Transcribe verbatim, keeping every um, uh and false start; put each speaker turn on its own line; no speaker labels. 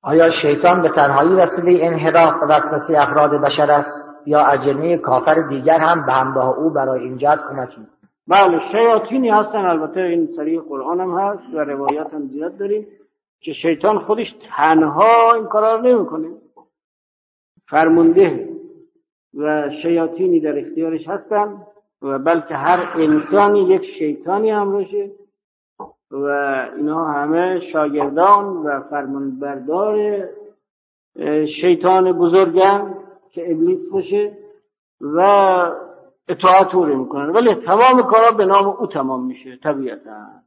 آیا شیطان به تنهایی وسیله انحراف و وسوسه افراد بشر است یا اجنه کافر دیگر هم به همراه او برای این جهت کمک می‌کنند؟
بله، شیاطینی هستن، البته این صریح قرآن هم هست و روایات هم زیاد داریم که شیطان خودش تنها این کارا رو نمی‌کنه، فرمانده و شیاطینی در اختیارش هستن و بلکه هر انسانی یک شیطانی همراهشه و اینا همه شاگردان و فرمانبردار شیطان بزرگن که ابلیس باشه و اطاعت او رو میکنن، ولی تمام کارا به نام او تمام میشه طبیعتا.